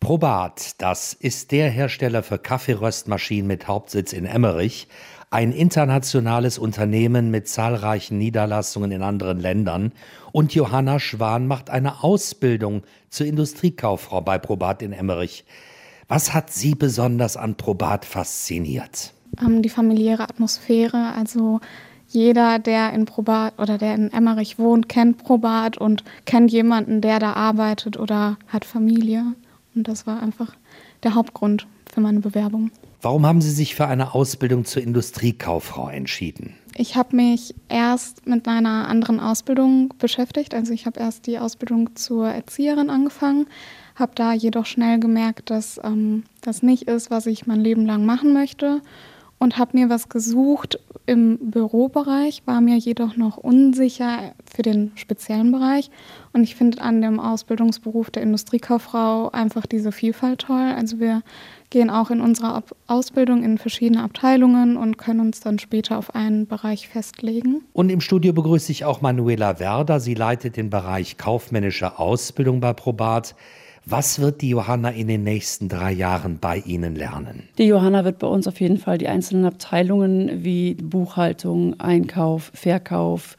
Probat, das ist der Hersteller für Kaffeeröstmaschinen mit Hauptsitz in Emmerich, ein internationales Unternehmen mit zahlreichen Niederlassungen in anderen Ländern. Und Johanna Schwan macht eine Ausbildung zur Industriekauffrau bei Probat in Emmerich. Was hat Sie besonders an Probat fasziniert? Die familiäre Atmosphäre, also jeder, der in Probat oder der in Emmerich wohnt, kennt Probat und kennt jemanden, der da arbeitet oder hat Familie. Und das war einfach der Hauptgrund für meine Bewerbung. Warum haben Sie sich für eine Ausbildung zur Industriekauffrau entschieden? Ich habe mich erst mit einer anderen Ausbildung beschäftigt. Also ich habe erst die Ausbildung zur Erzieherin angefangen, habe da jedoch schnell gemerkt, dass das nicht ist, was ich mein Leben lang machen möchte. Und habe mir was gesucht im Bürobereich, war mir jedoch noch unsicher für den speziellen Bereich. Und ich finde an dem Ausbildungsberuf der Industriekauffrau einfach diese Vielfalt toll. Also wir gehen auch in unserer Ausbildung in verschiedene Abteilungen und können uns dann später auf einen Bereich festlegen. Und im Studio begrüße ich auch Manuela Werder. Sie leitet den Bereich kaufmännische Ausbildung bei Probat. Was wird die Johanna in den nächsten 3 Jahren bei Ihnen lernen? Die Johanna wird bei uns auf jeden Fall die einzelnen Abteilungen wie Buchhaltung, Einkauf, Verkauf,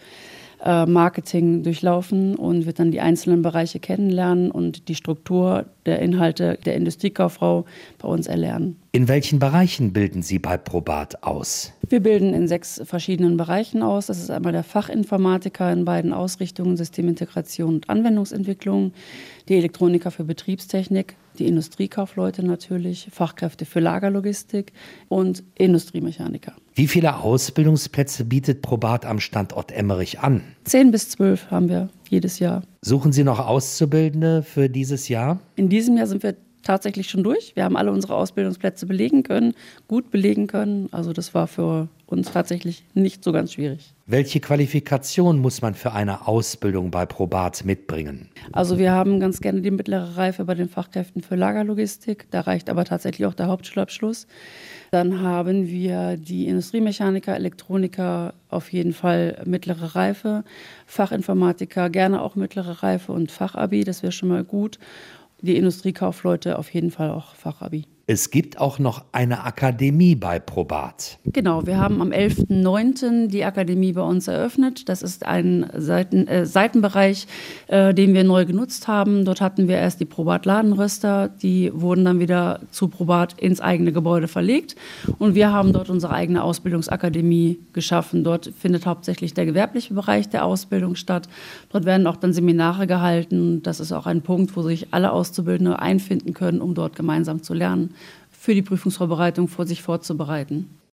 Marketing durchlaufen und wird dann die einzelnen Bereiche kennenlernen und die Struktur der Inhalte der Industriekauffrau bei uns erlernen. In welchen Bereichen bilden Sie bei Probat aus? Wir bilden in 6 verschiedenen Bereichen aus. Das ist einmal der Fachinformatiker in beiden Ausrichtungen, Systemintegration und Anwendungsentwicklung, die Elektroniker für Betriebstechnik, die Industriekaufleute natürlich, Fachkräfte für Lagerlogistik und Industriemechaniker. Wie viele Ausbildungsplätze bietet Probat am Standort Emmerich an? 10 bis 12 haben wir jedes Jahr. Suchen Sie noch Auszubildende für dieses Jahr? In diesem Jahr sind wir tatsächlich schon durch. Wir haben alle unsere Ausbildungsplätze belegen können, gut belegen können. Also das war für uns tatsächlich nicht so ganz schwierig. Welche Qualifikation muss man für eine Ausbildung bei Probat mitbringen? Also wir haben ganz gerne die mittlere Reife bei den Fachkräften für Lagerlogistik. Da reicht aber tatsächlich auch der Hauptschulabschluss. Dann haben wir die Industriemechaniker, Elektroniker, auf jeden Fall mittlere Reife. Fachinformatiker gerne auch mittlere Reife und Fachabi, das wäre schon mal gut. Die Industriekaufleute auf jeden Fall auch Fachabi. Es gibt auch noch eine Akademie bei Probat. Genau, wir haben am 11.09. die Akademie bei uns eröffnet. Das ist ein Seitenbereich, den wir neu genutzt haben. Dort hatten wir erst die Probat-Ladenröster, die wurden dann wieder zu Probat ins eigene Gebäude verlegt. Und wir haben dort unsere eigene Ausbildungsakademie geschaffen. Dort findet hauptsächlich der gewerbliche Bereich der Ausbildung statt. Dort werden auch dann Seminare gehalten. Das ist auch ein Punkt, wo sich alle Auszubildende einfinden können, um dort gemeinsam zu lernen, für die Prüfungsvorbereitung vor sich vorzubereiten.